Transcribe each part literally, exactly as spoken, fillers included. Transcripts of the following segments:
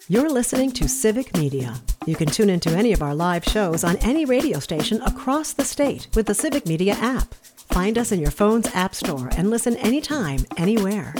You're listening to Civic Media. You can tune into any of our live shows on any radio station across the state with the Civic Media app. Find us in your phone's app store and listen anytime, anywhere.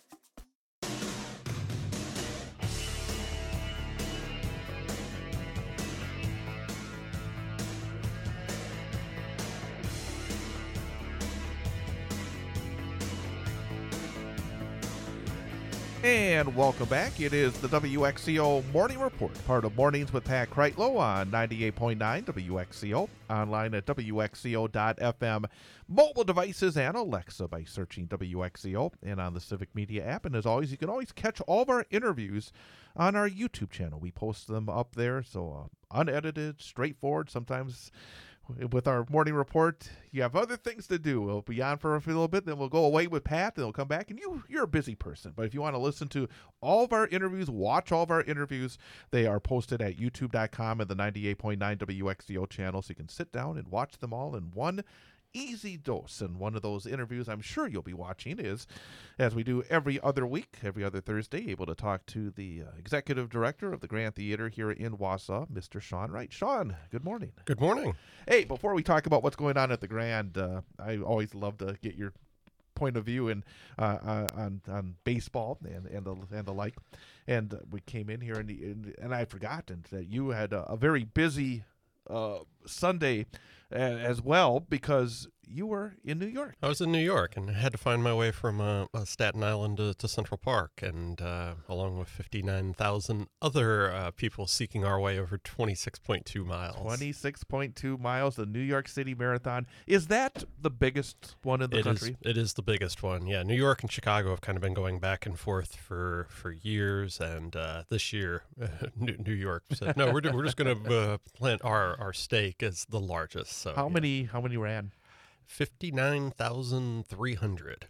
And welcome back. It is the W X C O Morning Report, part of Mornings with Pat Kreitlow on ninety-eight point nine W X C O, online at W X C O dot F M, mobile devices and Alexa by searching W X C O, and on the Civic Media app. And as always, you can always catch all of our interviews on our YouTube channel. We post them up there, so uh, unedited, straightforward. Sometimes with our morning report, you have other things to do. We'll be on for a little bit, then we'll go away with Pat, then we'll come back, and you, you're a busy person. But if you want to listen to all of our interviews, watch all of our interviews, they are posted at youtube dot com and the ninety-eight point nine W X C O channel, so you can sit down and watch them all in one easy dose. And one of those interviews I'm sure you'll be watching is, as we do every other week, every other Thursday, able to talk to the uh, executive director of the Grand Theater here in Wausau, Mister Sean Wright. Sean, good morning. Good morning. Hey, before we talk about what's going on at the Grand, uh, I always love to get your point of view and uh, uh, on on baseball and and the and the like. And uh, we came in here and and, and I had forgotten that you had a, a very busy uh, Sunday uh, as well, because you were in New York. I was in New York and had to find my way from uh, uh, Staten Island to, to Central Park, and uh, along with fifty-nine thousand other uh, people seeking our way over twenty-six point two miles. twenty-six point two miles, the New York City Marathon. Is that the biggest one in the it country? Is, it is the biggest one, yeah. New York and Chicago have kind of been going back and forth for, for years, and uh, this year, uh, New, New York said, no, we're, we're just going to uh, plant our, our stake as the largest. So How yeah. many? How many ran? fifty-nine thousand three hundred.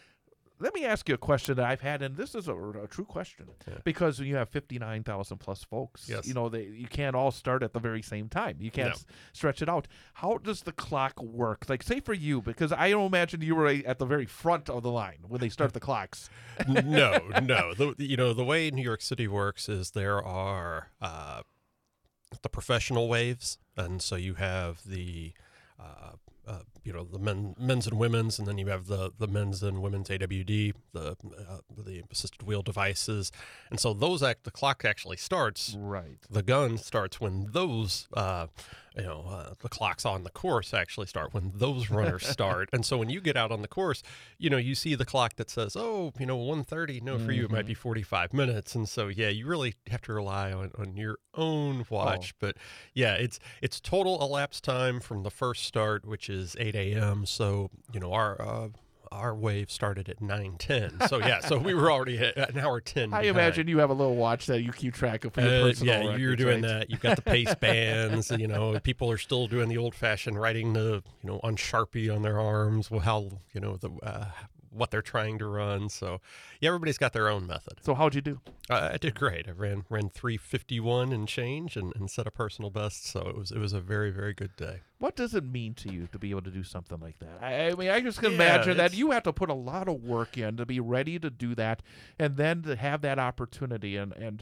Let me ask you a question that I've had, and this is a, a true question, Yeah. because when you have fifty-nine thousand plus folks, Yes. you know, they, you can't all start at the very same time. You can't No. s- stretch it out. How does the clock work? Like, say for you, because I don't imagine you were at the very front of the line when they start the clocks. no, no. The, you know, the way New York City works is there are uh, the professional waves, and so you have the uh, uh, you know the men, men's and women's, and then you have the the men's and women's A W D, the uh, the assisted wheel devices, and so those act the clock actually starts. Right. The gun starts when those, uh, you know, uh, the clocks on the course actually start when those runners start. And so when you get out on the course, you know, you see the clock that says, oh, you know, one thirty. No, for you, it might be forty-five minutes. And so, yeah, you really have to rely on, on your own watch. Oh. But yeah, it's it's total elapsed time from the first start, which is eight a.m. So, you know, our uh, our wave started at nine ten. So, yeah, so we were already at an hour ten I behind. imagine you have a little watch that you keep track of for your Uh, personal yeah, records, you're doing right? that. You've got the pace bands. You know, people are still doing the old-fashioned writing the, you know, on Sharpie on their arms. Well, how you know the uh, what they're trying to run. So, yeah, everybody's got their own method. So how'd you do? Uh, I did great. I ran ran three fifty-one and change, and, and set a personal best. So it was it was a very very good day. What does it mean to you to be able to do something like that? I, I mean, I just can Yeah, imagine that it's- you have to put a lot of work in to be ready to do that, and then to have that opportunity. And and,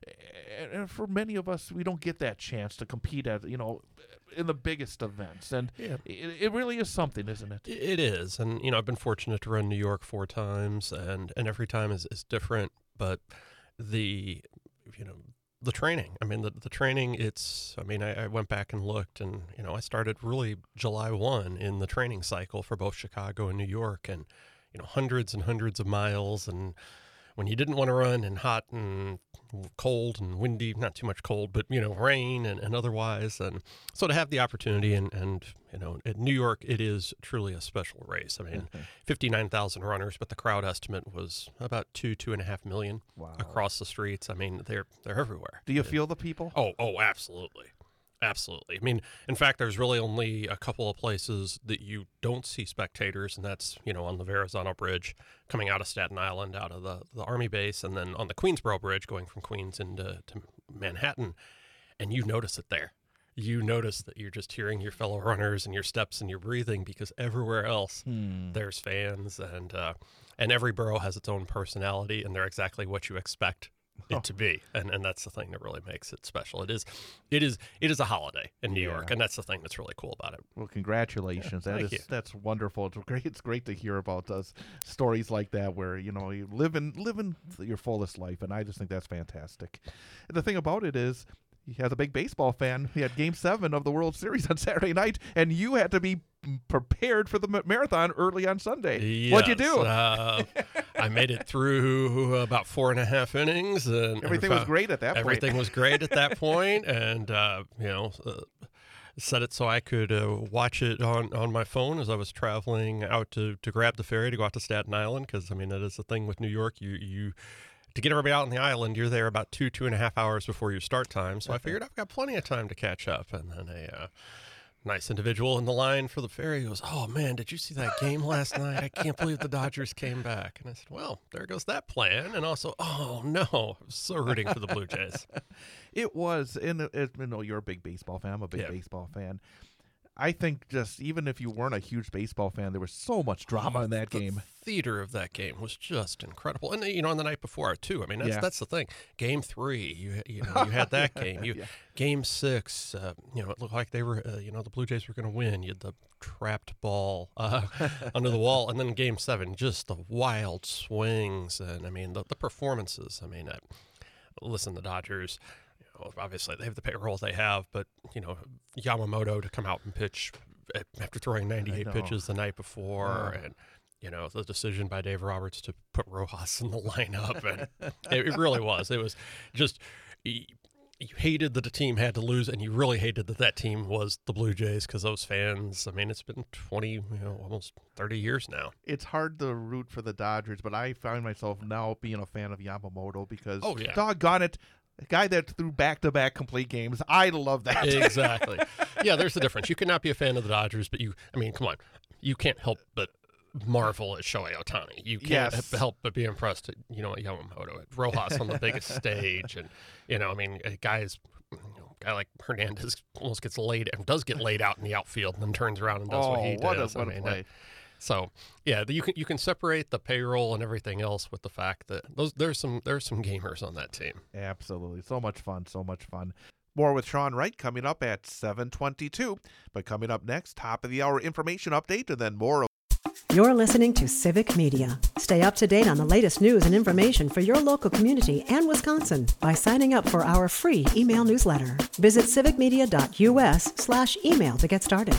and for many of us, we don't get that chance to compete at, you know, in the biggest events. And Yeah. it, it really is something, isn't it? It is, and you know, I've been fortunate to run New York four times, and and every time is, is different. But the, you know, the training. I mean, the the training. It's. I mean, I, I went back and looked, and you know, I started really July first in the training cycle for both Chicago and New York, and you know, hundreds and hundreds of miles, and when you didn't want to run in hot and cold and windy, not too much cold, but, you know, rain and, and otherwise. And so to have the opportunity and, and, you know, at New York, it is truly a special race. I mean, fifty-nine thousand runners, but the crowd estimate was about two, two and a half million Wow. across the streets. I mean, they're, they're everywhere. Do you feel the people? Oh, oh, absolutely. Absolutely. I mean, in fact, there's really only a couple of places that you don't see spectators, and that's, you know, on the Verrazano Bridge coming out of Staten Island, out of the, the Army base, and then on the Queensboro Bridge going from Queens into to Manhattan, and you notice it there. You notice that you're just hearing your fellow runners and your steps and your breathing, because everywhere else Hmm. there's fans, and uh, and every borough has its own personality, and they're exactly what you expect it Oh. to be, and and that's the thing that really makes it special. It is, it is, it is a holiday in New Yeah. York, and that's the thing that's really cool about it. Well, congratulations. Yeah, that thank is you. that's wonderful. It's great. It's great to hear about those stories like that, where you know you live in living your fullest life, and I just think that's fantastic. And the thing about it is, he has a big baseball fan. He had Game Seven of the World Series on Saturday night, and you had to be prepared for the ma- marathon early on Sunday. What'd you Yes, do? Uh, I made it through about four and a half innings, and Everything and was great at that point. Everything was great at that point, and uh, you know, uh, set it so I could uh, watch it on, on my phone as I was traveling out to, to grab the ferry to go out to Staten Island. Because I mean, that is the thing with New York. You you to get everybody out on the island, you're there about two two and a half hours before your start time. So I figured I've got plenty of time to catch up, and then a. Uh, Nice individual in the line for the ferry goes, "Oh man, did you see that game last night? I can't believe the Dodgers came back." And I said, "Well, there goes that plan." And also, "Oh no, I was so rooting for the Blue Jays." It was, and it, it- you know, you're a big baseball fan. I'm a big Yeah. baseball fan. I think just even if you weren't a huge baseball fan, there was so much drama in that The game. theater of that game was just incredible, and you know, on the night before too. I mean, that's Yeah. that's the thing. Game three, you you know, you had that game. You Yeah. game six, uh, you know, it looked like they were, uh, you know, the Blue Jays were going to win. You had the trapped ball uh, under the wall, and then game seven, just the wild swings, and I mean, the the performances. I mean, uh, listen, the Dodgers. You know, obviously, they have the payroll they have, but you know, Yamamoto to come out and pitch after throwing ninety-eight know. pitches the night before, Oh. and you know, the decision by Dave Roberts to put Rojas in the lineup, and it, it really was. It was just you, you hated that the team had to lose, and you really hated that that team was the Blue Jays because those fans. I mean, it's been twenty, you know, almost thirty years now. It's hard to root for the Dodgers, but I find myself now being a fan of Yamamoto because, Oh, yeah. doggone it, a guy that threw back-to-back complete games. I love that. Exactly. Yeah, there's the difference. You cannot be a fan of the Dodgers, but you, I mean, come on, you can't help but marvel at Shohei Ohtani. You can't Yes. help but be impressed at, you know, at Yamamoto, at Rojas on the biggest stage. And, you know, I mean, a guys, you know, a guy like Hernandez almost gets laid and does get laid out in the outfield and then turns around and does Oh, what he what a- does. what a I mean, play. uh, so yeah, the- you can you can separate the payroll and everything else with the fact that those there's some there's some gamers on that team. Absolutely. So much fun. So much fun. More with Sean Wright coming up at seven twenty-two. But coming up next, top of the hour information update, and then more. You're listening to Civic Media. Stay up to date on the latest news and information for your local community and Wisconsin by signing up for our free email newsletter. Visit civicmedia.us slash email to get started.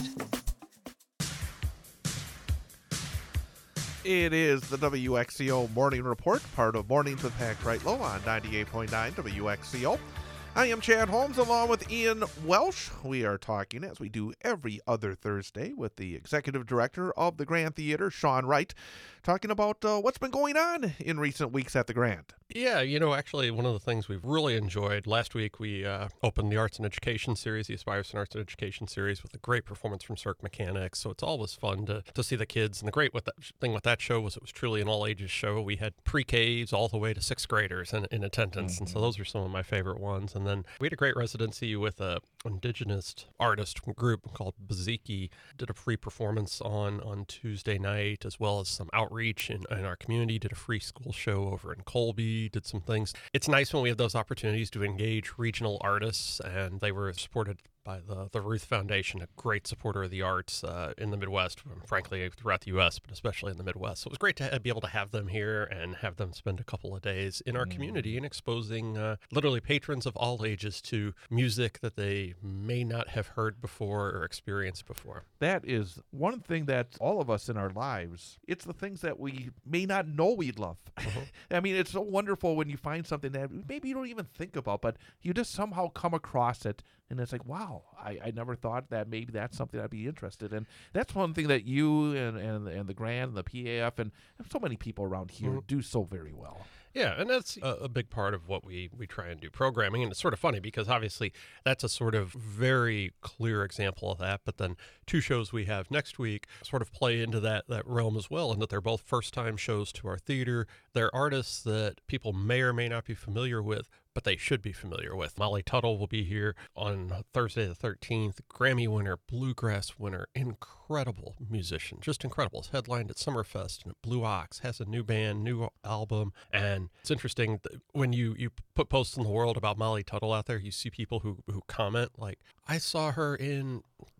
It is the W X C O Morning Report, part of Mornings with Pat Kreitlow on ninety-eight point nine W X C O. I am Chad Holmes along with Ian Welsh. We are talking, as we do every other Thursday, with the Executive Director of the Grand Theater, Sean Wright, talking about uh, what's been going on in recent weeks at the Grand. Yeah, you know, actually, one of the things we've really enjoyed, last week we uh, opened the Arts and Education Series, the Aspire Arts and Education Series, with a great performance from Cirque Mechanics. So it's always fun to, to see the kids. And the great with that, thing with that show was it was truly an all-ages show. We had pre-Ks all the way to sixth graders in, in attendance. And so those are some of my favorite ones. And then we had a great residency with a indigenous artist group called Baziki. Did a free performance on, on Tuesday night, as well as some outreach in, in our community. Did a free school show over in Colby. Did some things. It's nice when we have those opportunities to engage regional artists, and they were supported by the, the Ruth Foundation, a great supporter of the arts uh, in the Midwest, frankly, throughout the U S, but especially in the Midwest. So it was great to ha- be able to have them here and have them spend a couple of days in our community and exposing uh, literally patrons of all ages to music that they may not have heard before or experienced before. That is one thing that all of us in our lives, it's the things that we may not know we love. I mean, it's so wonderful when you find something that maybe you don't even think about, but you just somehow come across it, and it's like, wow, I, I never thought that maybe that's something I'd be interested in. That's one thing that you and, and, and the Grand and the P A F and so many people around here Mhm. do so very well. Yeah, and that's a, a big part of what we, we try and do programming. And it's sort of funny because obviously that's a sort of very clear example of that. But then two shows we have next week sort of play into that, that realm as well, and that they're both first-time shows to our theater. They're artists that people may or may not be familiar with, but they should be familiar with. Molly Tuttle will be here on Thursday the thirteenth. Grammy winner, bluegrass winner, incredible musician, just incredible. It's headlined at Summerfest and at Blue Ox, has a new band, new album, and it's interesting that when you, you put posts in the world about Molly Tuttle out there, you see people who, who comment like, I saw her in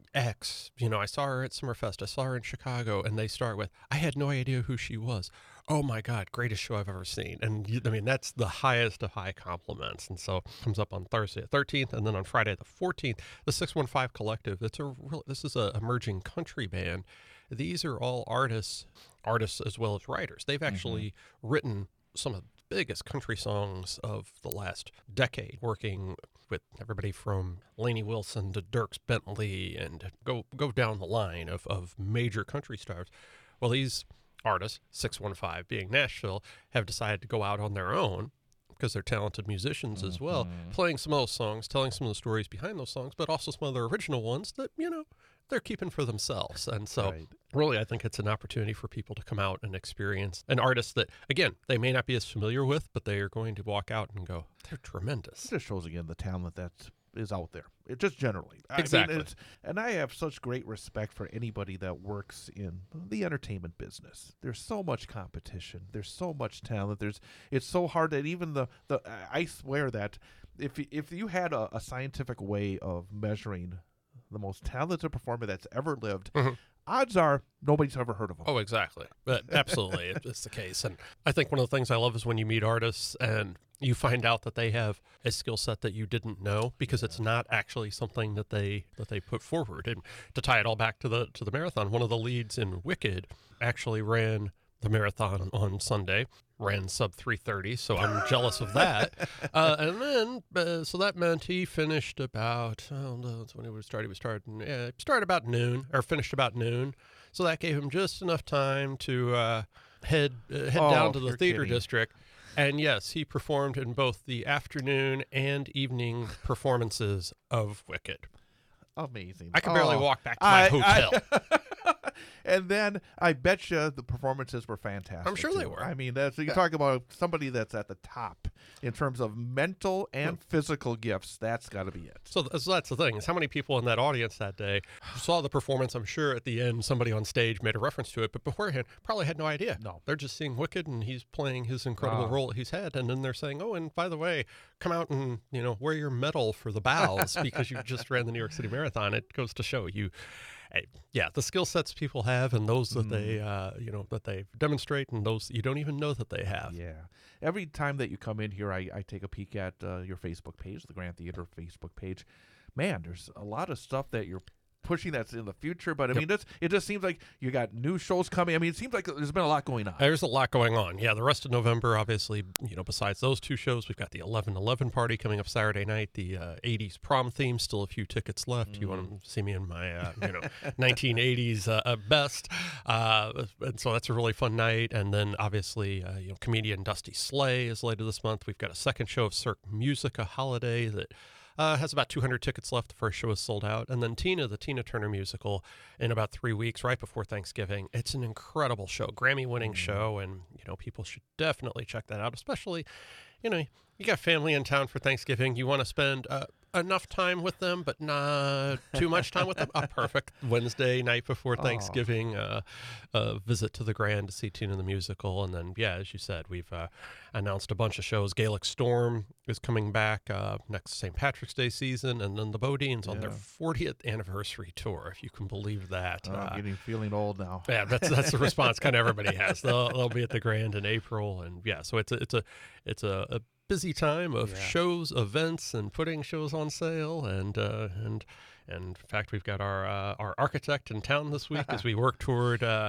X, you know, I saw her at Summerfest, I saw her in Chicago, and they start with, I had no idea who she was. Oh my God, greatest show I've ever seen. And you, I mean, that's the highest of high compliments. And so it comes up on Thursday the thirteenth, and then on Friday the fourteenth, the six one five Collective. It's a real, this is a emerging country band. These are all artists, artists as well as writers. They've actually mm-hmm. written some of the biggest country songs of the last decade, working with everybody from Lainey Wilson to Dierks Bentley, and go go down the line of, of major country stars. Well, these artists, six one five being Nashville, have decided to go out on their own because they're talented musicians mm-hmm. as well, playing some of those songs, telling some of the stories behind those songs, but also some of their original ones that, you know, they're keeping for themselves. And so right. really, I think it's an opportunity for people to come out and experience an artist that, again, they may not be as familiar with, but they are going to walk out and go, they're tremendous. It just shows, again, the talent that is out there. It just generally. Exactly. I mean, it's, and I have such great respect for anybody that works in the entertainment business. There's so much competition. There's so much talent. There's it's so hard that even the, the I swear that if if you had a, a scientific way of measuring the most talented performer that's ever lived, mm-hmm. odds are nobody's ever heard of them. Oh, exactly. But absolutely, it's the case. And I think one of the things I love is when you meet artists and you find out that they have a skill set that you didn't know, because it's not actually something that they that they put forward. And to tie it all back to the to the marathon, one of the leads in Wicked actually ran the marathon on Sunday, ran sub three thirty, so I'm jealous of that. Uh, and then, uh, so that meant he finished about, oh, no, that's when he would start. He was starting, yeah, started about noon, or finished about noon. So that gave him just enough time to uh, head uh, head oh, down to the you're theater kidding. district. And yes, he performed in both the afternoon and evening performances of Wicked. Amazing. I could barely oh, walk back to my I, hotel. I, and then I bet you the performances were fantastic. I'm sure too. they were. I mean, that's, you're talking about somebody that's at the top in terms of mental and physical gifts. That's got to be it. So, so that's the thing, is how many people in that audience that day saw the performance. I'm sure at the end somebody on stage made a reference to it, but beforehand probably had no idea. No. They're just seeing Wicked and he's playing his incredible Wow. role that he's had, and then they're saying, oh, and by the way, come out and, you know, wear your medal for the bows because you just ran the New York City Marathon. It goes to show you, hey, yeah, the skill sets people have, and those that mm. they, uh, you know, that they demonstrate, and those that you don't even know that they have. Yeah. Every time that you come in here, I, I take a peek at uh, your Facebook page, the Grand Theater Facebook page. Man, there's a lot of stuff that you're pushing that's in the future, but I yep. mean, it's, it just seems like you got new shows coming. I mean, it seems like there's been a lot going on. There's a lot going on. Yeah, the rest of November, obviously, you know, besides those two shows, we've got the eleven eleven party coming up Saturday night, the uh, eighties prom theme, still a few tickets left. Mm. You want to see me in my, uh, you know, nineteen eighties uh, best. Uh, and so that's a really fun night. And then, obviously, uh, you know, comedian Dusty Slay is later this month. We've got a second show of Cirque Musica Holiday that Uh, has about two hundred tickets left. The first show is sold out. And then Tina, the Tina Turner musical, in about three weeks, right before Thanksgiving. It's an incredible show, Grammy-winning mm-hmm. show, and, you know, people should definitely check that out, especially, you know, you got family in town for Thanksgiving. You want to spend uh, enough time with them, but not too much time with them. A perfect Wednesday night before Thanksgiving uh, uh, visit to the Grand to see Tina the musical. And then, yeah, as you said, we've uh, announced a bunch of shows. Gaelic Storm is coming back uh, next Saint Patrick's Day season, and then the Bodines yeah. on their fortieth anniversary tour, if you can believe that. Oh, I'm uh, getting feeling old now. Yeah, that's that's the response kind of everybody has. They'll they'll be at the Grand in April, and yeah, so it's a it's a it's a, a busy time of yeah. shows, events, and putting shows on sale, and uh, and and in fact, we've got our uh, our architect in town this week as we work toward uh,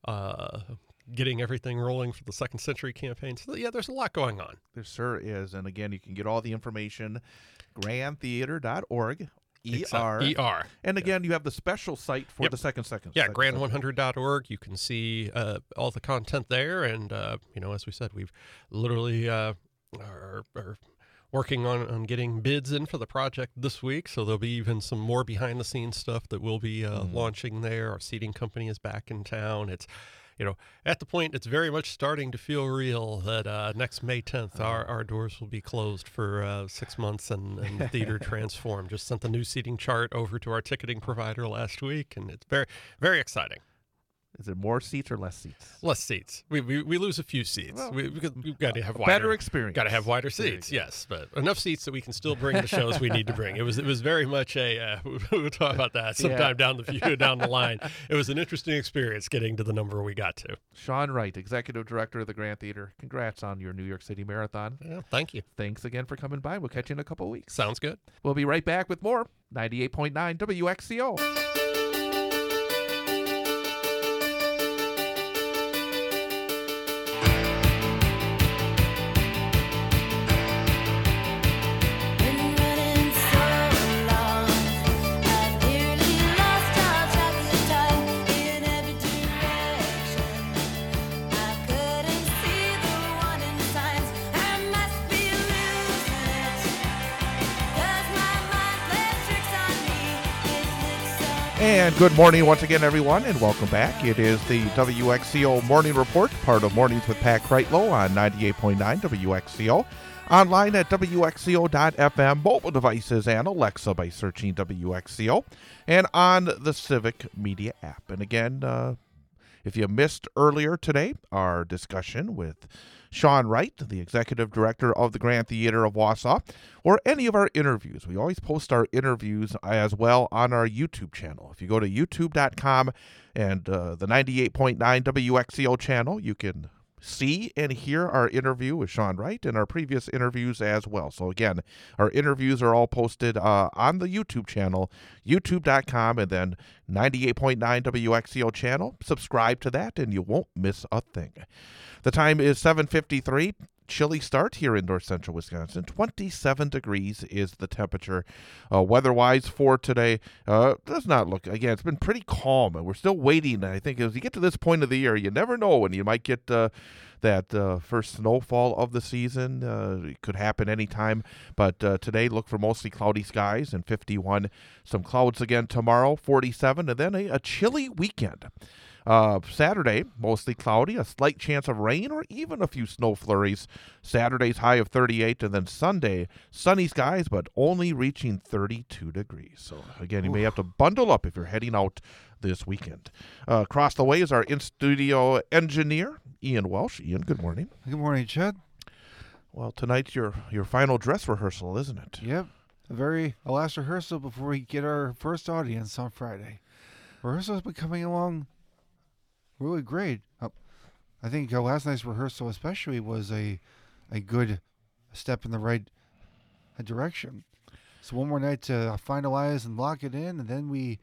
uh, getting everything rolling for the Second Century campaign. So yeah, there's a lot going on. There sure is, and again, you can get all the information, grand theater dot org. E R. E R. And again, you have the special site for yep. the second second. Yeah, grand one hundred dot org. You can see uh, all the content there. And, uh, you know, as we said, we've literally uh, are, are working on, on getting bids in for the project this week. So there'll be even some more behind-the-scenes stuff that we'll be uh, mm. launching there. Our seating company is back in town. It's you know, at the point it's very much starting to feel real that uh, next May tenth, our, our doors will be closed for uh, six months and, and the theater transformed. Just sent the new seating chart over to our ticketing provider last week, and it's very, very exciting. Is it more seats or less seats? Less seats. We we, we lose a few seats. Well, we, we, we've got to have wider, better experience. Got to have wider seats, yes, but enough seats that we can still bring the shows we need to bring. It was it was very much a. Uh, we'll talk about that sometime yeah. down the view down the line. It was an interesting experience getting to the number we got to. Sean Wright, Executive Director of the Grand Theater. Congrats on your New York City Marathon. Yeah, thank you. Thanks again for coming by. We'll catch you in a couple of weeks. Sounds good. We'll be right back with more ninety-eight point nine W X C O. And good morning once again, everyone, and welcome back. It is the W X C O Morning Report, part of Mornings with Pat Kreitlow on ninety-eight point nine W X C O. Online at W X C O dot F M, mobile devices, and Alexa by searching W X C O, and on the Civic Media app. And again, uh, if you missed earlier today, our discussion with Sean Wright, the Executive Director of the Grand Theater of Wausau, or any of our interviews. We always post our interviews as well on our YouTube channel. If you go to YouTube dot com and uh, the ninety-eight point nine W X C O channel, you can see and hear our interview with Sean Wright and our previous interviews as well. So again, our interviews are all posted uh, on the YouTube channel, YouTube dot com, and then ninety-eight point nine W X C O channel. Subscribe to that and you won't miss a thing. The time is seven fifty-three. Chilly start here in north central Wisconsin. twenty-seven degrees is the temperature. Uh, weather-wise for today, uh, does not look, again, it's been pretty calm, and we're still waiting. I think as you get to this point of the year, you never know when you might get uh, that uh, first snowfall of the season. Uh, it could happen anytime, but uh, today look for mostly cloudy skies and fifty-one. Some clouds again tomorrow, forty-seven, and then a, a chilly weekend. Uh, Saturday, mostly cloudy, a slight chance of rain or even a few snow flurries. Saturday's high of thirty-eight, and then Sunday, sunny skies, but only reaching thirty-two degrees. So, again, you Ooh. may have to bundle up if you're heading out this weekend. Uh, across the way is our in-studio engineer, Ian Welsh. Ian, good morning. Good morning, Chad. Well, tonight's your, your final dress rehearsal, isn't it? Yep. A very a last rehearsal before we get our first audience on Friday. Rehearsal's been coming along really great. Uh, I think uh, last night's rehearsal especially was a a good step in the right uh, direction. So one more night to finalize and lock it in, and then we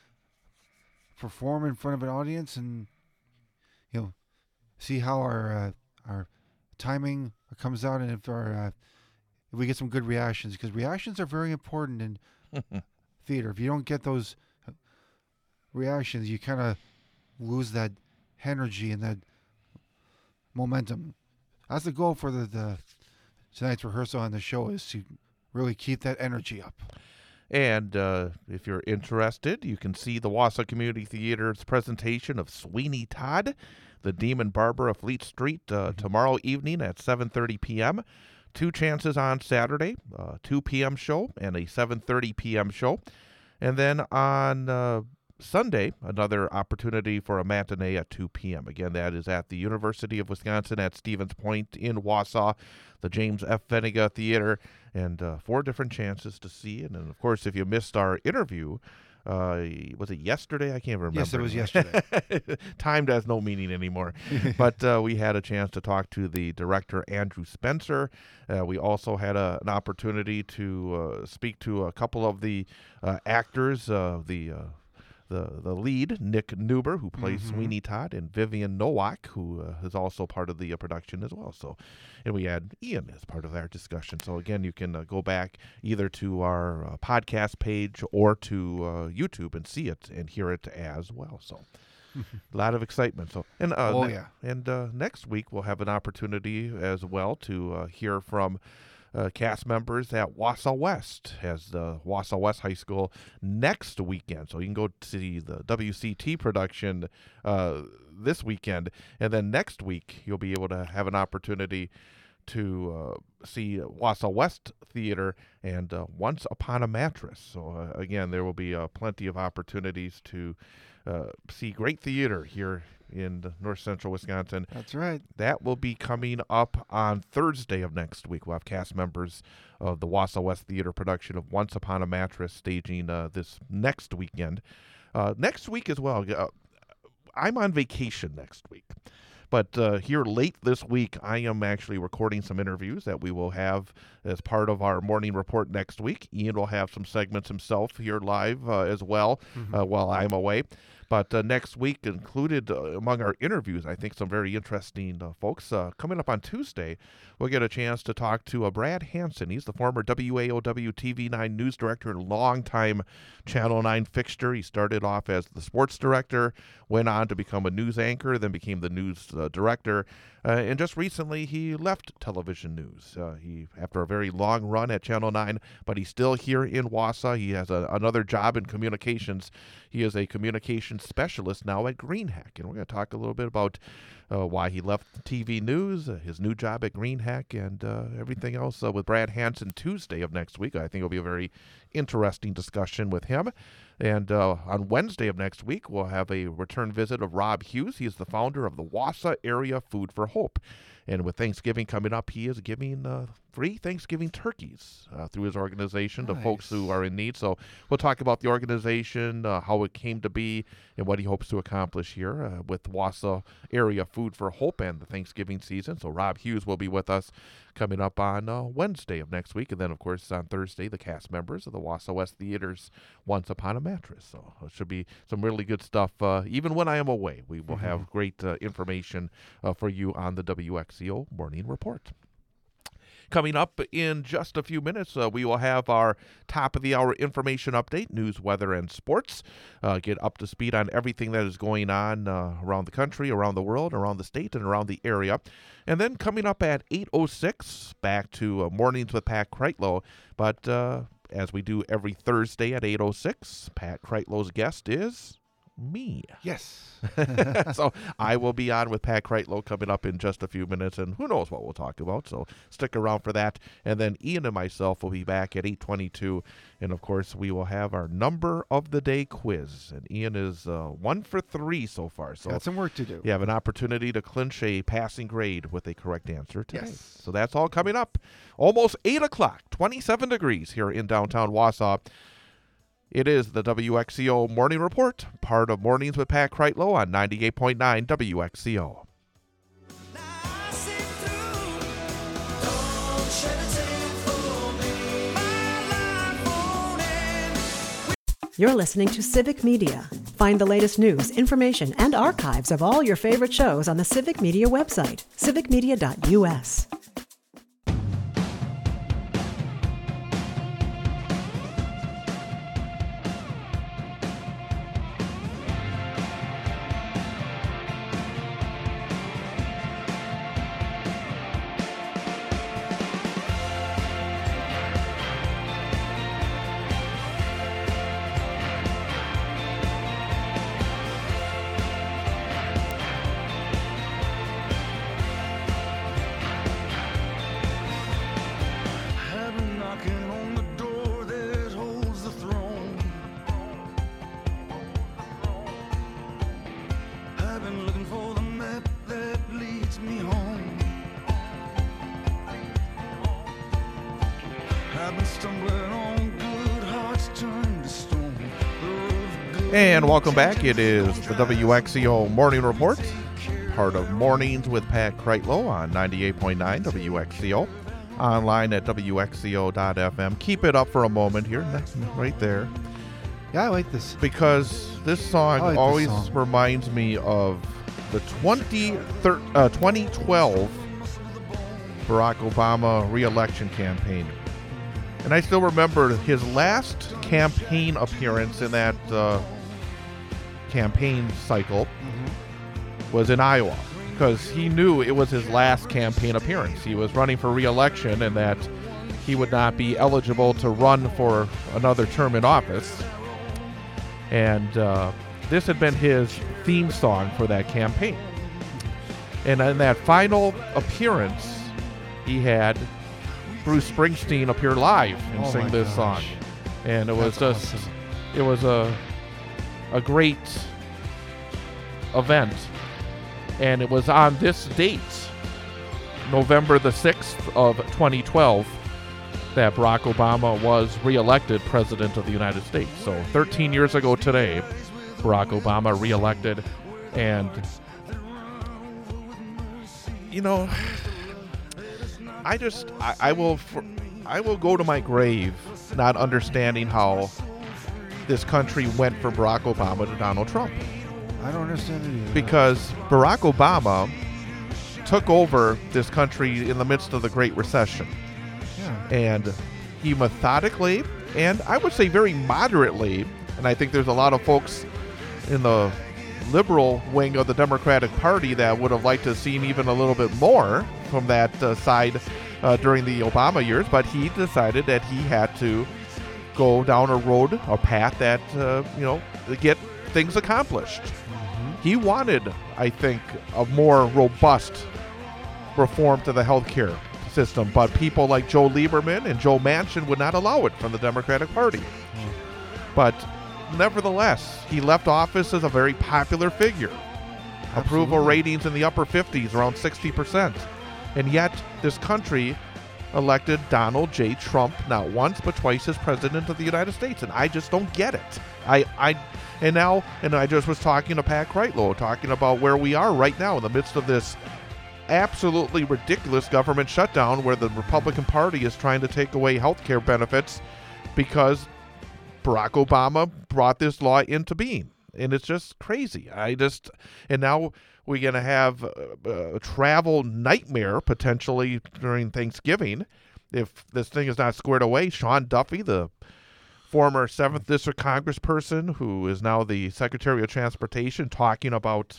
perform in front of an audience and, you know, see how our uh, our timing comes out, and if our uh, if we get some good reactions, because reactions are very important in theater. If you don't get those reactions, you kind of lose that energy and that momentum. That's the goal for the, the tonight's rehearsal on the show, is to really keep that energy up. And uh, if you're interested, you can see the Wausau Community Theater's presentation of Sweeney Todd, the Demon Barber of Fleet Street, uh, mm-hmm. tomorrow evening at seven thirty p.m. Two chances on Saturday, uh, two p.m. show and a seven thirty p.m. show. And then on uh, Sunday, another opportunity for a matinee at two p.m. Again, that is at the University of Wisconsin at Stevens Point in Wausau, the James F. Feniga Theater, and uh, four different chances to see it. And, of course, if you missed our interview, uh, was it yesterday? I can't remember. Yes, it was yesterday. Time has no meaning anymore. But uh, we had a chance to talk to the director, Andrew Spencer. Uh, we also had a, an opportunity to uh, speak to a couple of the uh, actors, uh, the... Uh, The, the lead, Nick Newber, who plays mm-hmm. Sweeney Todd, and Vivian Nowak, who uh, is also part of the uh, production as well. So, and we had Ian as part of our discussion. So, again, you can uh, go back either to our uh, podcast page or to uh, YouTube and see it and hear it as well. So, a lot of excitement. So, and uh, oh, ne- yeah. and uh, next week we'll have an opportunity as well to uh, hear from uh, cast members at Wausau West as the Wausau West High School next weekend. So you can go see the W C T production uh, this weekend, and then next week you'll be able to have an opportunity to uh, see Wausau West Theater and uh, Once Upon a Mattress. So uh, again, there will be uh, plenty of opportunities to uh, see great theater here in north central Wisconsin. That's right. That will be coming up on Thursday of next week. We'll have cast members of the Wausau West Theater production of Once Upon a Mattress staging uh, this next weekend. Uh, next week as well, uh, I'm on vacation next week. But uh, here late this week, I am actually recording some interviews that we will have as part of our morning report next week. Ian will have some segments himself here live uh, as well mm-hmm. uh, while I'm away. But uh, next week, included uh, among our interviews, I think some very interesting uh, folks. Uh, coming up on Tuesday, we'll get a chance to talk to uh, Brad Hansen. He's the former W A O W T V nine news director and longtime Channel nine fixture. He started off as the sports director, went on to become a news anchor, then became the news uh, director. Uh, and just recently, he left television news. Uh, he after a very long run at Channel nine, but he's still here in Wausau. He has a, another job in communications. He is a communications specialist now at GreenHack, and we're going to talk a little bit about uh, why he left T V news, uh, his new job at GreenHack, and uh, everything else uh, with Brad Hansen Tuesday of next week. I think it'll be a very interesting discussion with him. And uh, on Wednesday of next week, we'll have a return visit of Rob Hughes. He is the founder of the Wausau Area Food for Hope. And with Thanksgiving coming up, he is giving uh, free Thanksgiving turkeys uh, through his organization nice. to folks who are in need. So we'll talk about the organization, uh, how it came to be, and what he hopes to accomplish here uh, with Wausau Area Food for Hope and the Thanksgiving season. So Rob Hughes will be with us coming up on uh, Wednesday of next week. And then, of course, on Thursday, the cast members of the Wausau West Theater's Once Upon a Mattress. So it should be some really good stuff. Uh, even when I am away, we will mm-hmm. have great uh, information uh, for you on the W X C O Morning Report. Coming up in just a few minutes, uh, we will have our top-of-the-hour information update, news, weather, and sports. Uh, get up to speed on everything that is going on uh, around the country, around the world, around the state, and around the area. And then coming up at eight oh six, back to uh, Mornings with Pat Kreitlow. But uh, as we do every Thursday at eight oh six, Pat Kreitlow's guest is me. Yes. So I will be on with Pat Kreitlow coming up in just a few minutes, and who knows what we'll talk about, so stick around for that. And then Ian and myself will be back at eight twenty-two, and of course we will have our number of the day quiz, and Ian is uh, one for three so far. So got some work to do. You have an opportunity to clinch a passing grade with a correct answer today. Yes. So that's all coming up. Almost eight o'clock, twenty-seven degrees here in downtown Wausau. It is the W X C O Morning Report, part of Mornings with Pat Kreitlow on ninety-eight point nine W X C O. You're listening to Civic Media. Find the latest news, information, and archives of all your favorite shows on the Civic Media website, civic media dot U S. And welcome back. It is the W X C O Morning Report, part of Mornings with Pat Kreitlow on ninety-eight point nine W X C O, online at W X C O dot F M. Keep it up for a moment here, right there. Yeah, I like this. Because this song like always this song. reminds me of the twenty twelve Barack Obama re-election campaign. And I still remember his last campaign appearance in that uh, campaign cycle mm-hmm. was in Iowa, because he knew it was his last campaign appearance. He was running for re-election, and that he would not be eligible to run for another term in office. And uh, this had been his theme song for that campaign. And in that final appearance, he had Bruce Springsteen appear live and Oh sing my this song. gosh. And it was That's just, awesome. it was a, a great event. And it was on this date, November the sixth of twenty twelve, that Barack Obama was reelected President of the United States. So thirteen years ago today, Barack Obama reelected. And, you know, I just, I, I will, for, I will go to my grave not understanding how this country went from Barack Obama to Donald Trump. I don't understand it either. Because Barack Obama took over this country in the midst of the Great Recession. Yeah. And he methodically, and I would say very moderately, and I think there's a lot of folks in the liberal wing of the Democratic Party that would have liked to have seen even a little bit more from that uh, side uh, during the Obama years, but he decided that he had to go down a road, a path that, uh, you know, to get things accomplished. Mm-hmm. He wanted, I think, a more robust reform to the healthcare system, but people like Joe Lieberman and Joe Manchin would not allow it from the Democratic Party. Mm. But nevertheless, he left office as a very popular figure. Approval Absolutely. ratings in the upper fifties, around sixty percent. And yet, this country elected Donald J. Trump not once but twice as president of the United States, and I just don't get it. I, I, and now, and I just was talking to Pat Kreitlow, talking about where we are right now in the midst of this absolutely ridiculous government shutdown where the Republican Party is trying to take away health care benefits because Barack Obama brought this law into being. And it's just crazy. I just, and now we're going to have a, a travel nightmare potentially during Thanksgiving if this thing is not squared away. Sean Duffy, the former seventh District Congressperson who is now the Secretary of Transportation, talking about,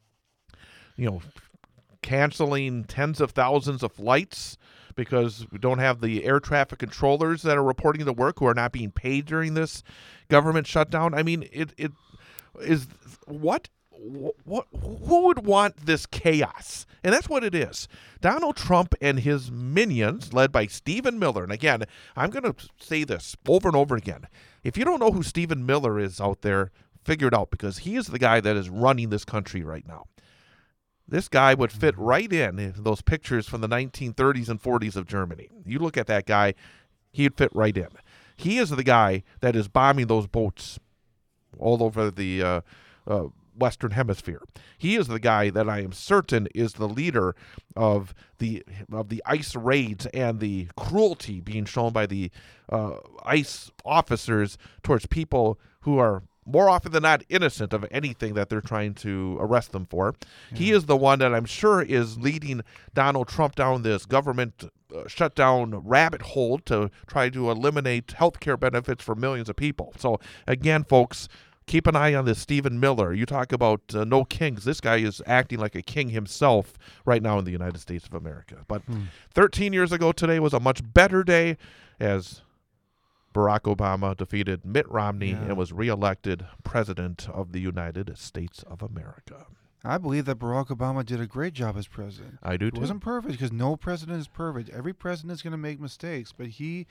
you know, canceling tens of thousands of flights because we don't have the air traffic controllers that are reporting to work who are not being paid during this government shutdown. I mean, it it is what what who would want this chaos? And that's what it is. Donald Trump and his minions, led by Stephen Miller. And again, I'm going to say this over and over again. If you don't know who Stephen Miller is out there, figure it out, because he is the guy that is running this country right now. This guy would fit right in, in those pictures from the nineteen thirties and forties of Germany. You look at that guy, he'd fit right in. He is the guy that is bombing those boats all over the uh, uh, Western Hemisphere. He is the guy that I am certain is the leader of the of the ICE raids and the cruelty being shown by the uh, ICE officers towards people who are more often than not innocent of anything that they're trying to arrest them for. Yeah. He is the one that I'm sure is leading Donald Trump down this government uh, shutdown rabbit hole to try to eliminate health care benefits for millions of people. So again, folks, keep an eye on this Stephen Miller. You talk about uh, no kings. This guy is acting like a king himself right now in the United States of America. But hmm. thirteen years ago today was a much better day as Barack Obama defeated Mitt Romney yeah. and was reelected President of the United States of America. I believe that Barack Obama did a great job as president. I do too. It wasn't perfect because no president is perfect. Every president is going to make mistakes, but he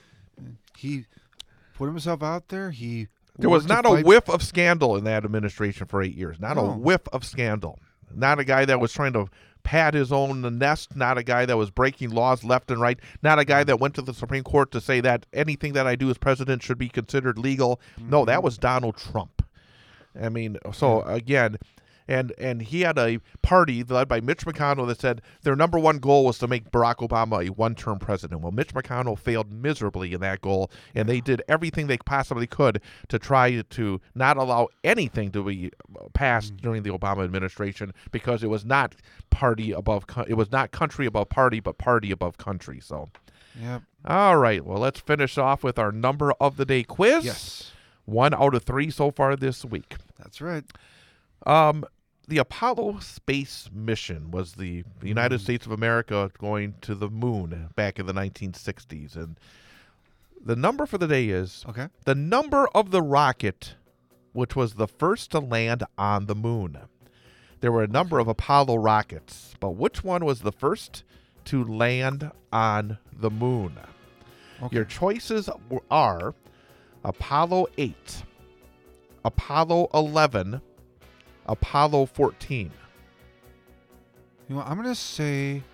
he put himself out there. He There was not a whiff of scandal in that administration for eight years. Not no. a whiff of scandal. Not a guy that was trying to pad his own nest. Not a guy that was breaking laws left and right. Not a guy that went to the Supreme Court to say that anything that I do as president should be considered legal. Mm-hmm. No, that was Donald Trump. I mean, so again, and and he had a party led by Mitch McConnell that said their number one goal was to make Barack Obama a one-term president. Well, Mitch McConnell failed miserably in that goal, and they did everything they possibly could to try to not allow anything to be passed mm-hmm. during the Obama administration because it was not party above, it was not country above party, but party above country. So, yep. All right. Well, let's finish off with our number of the day quiz. Yes. One out of three so far this week. That's right. Um, the Apollo space mission was the, the United Mm. States of America going to the moon back in the nineteen sixties. And the number for the day is Okay. the number of the rocket which was the first to land on the moon. There were a number of Apollo rockets, but which one was the first to land on the moon? Okay. Your choices w- are Apollo eight, Apollo eleven, Apollo fourteen. You know, I'm going to say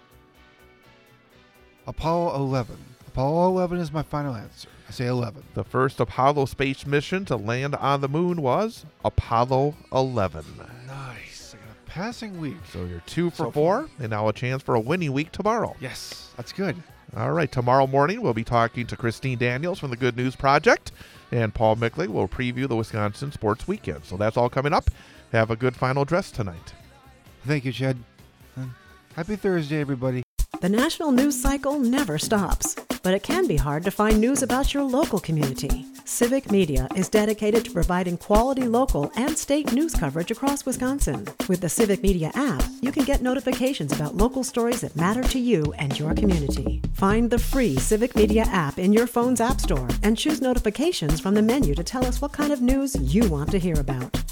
Apollo eleven. Apollo eleven is my final answer. I say eleven. The first Apollo space mission to land on the moon was Apollo eleven. Nice. I got a passing week. So you're two for So four, and now a chance for a winning week tomorrow. Yes, that's good. All right, tomorrow morning we'll be talking to Christine Daniels from the Good News Project, and Paul Mickley will preview the Wisconsin Sports Weekend. So that's all coming up. Have a good final dress tonight. Thank you, Chad. And happy Thursday, everybody. The national news cycle never stops, but it can be hard to find news about your local community. Civic Media is dedicated to providing quality local and state news coverage across Wisconsin. With the Civic Media app, you can get notifications about local stories that matter to you and your community. Find the free Civic Media app in your phone's app store and choose notifications from the menu to tell us what kind of news you want to hear about.